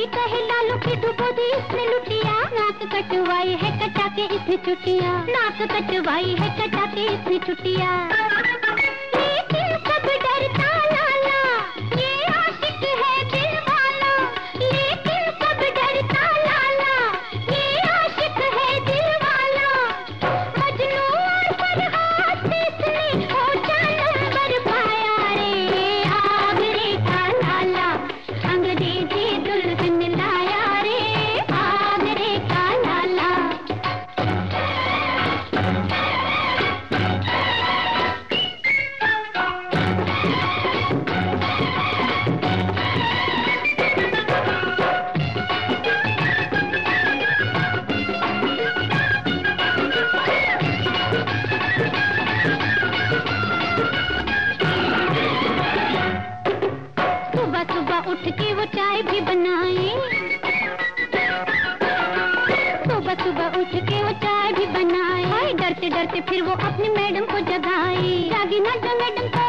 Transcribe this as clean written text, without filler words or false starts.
कहे लालू की डुबो दी इसने लुटिया। नाक कटवाई है कटा के इसने चुटिया, नाक कटवाई है कटा के इसने चुटिया। लेकिन सब डरता लाला, ये आशिक है दिल वाला। लेकिन सब डरता लाला, ये आशिक है दिल वाला। मजनू और फरहाद से इसने ऊंचा नंबर पाया रे। आग रेखा लाला, अंग्रेजी दुल्हन लाया रे। आग रेखा लाला। सुबह सुबह उठ के वो चाय भी बनाए। सुबह सुबह उठ के वो चाय भी बनाए। डरते डरते फिर वो अपनी मैडम को जगाए। जागी ना जो मैडम